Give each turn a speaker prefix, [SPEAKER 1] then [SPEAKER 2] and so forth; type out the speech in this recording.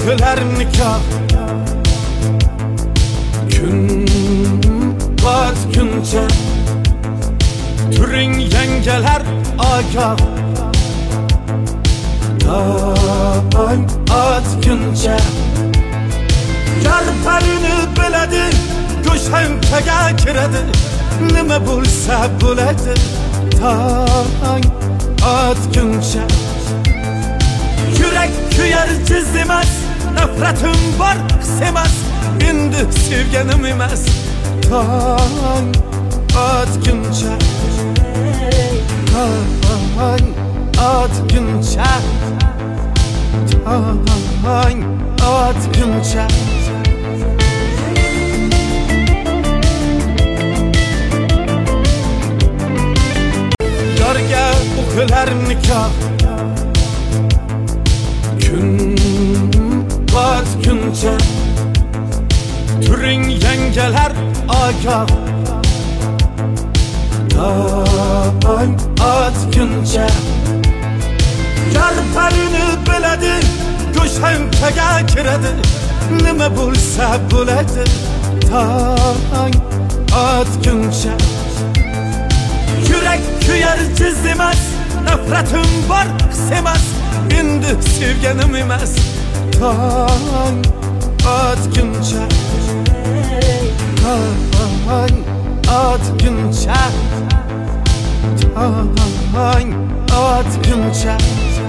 [SPEAKER 1] kılar nikah. Gün batguncha turing yengeler agah. Dong atguncha yarparini biladi, go'shankaga kiradi. Nima bo'lsa bo'ladi, tong atguncha. Yurak kuyar jiz emas, nafratim bor his emas. Endi sevganim emas, tong atguncha. Tong atguncha. Tong atguncha. Yorga o'qilar nikah. Kun batguncha turing yengeler agah. Dong atguncha yarparini biladi, go'shankaga kiradi. Nima bo'lsa bo'ladi, tong atguncha. Yurak kuyar jiz emas, nafratim bor his emas. Endi sevganim emas, tong atguncha. Tong atguncha. Tong atguncha.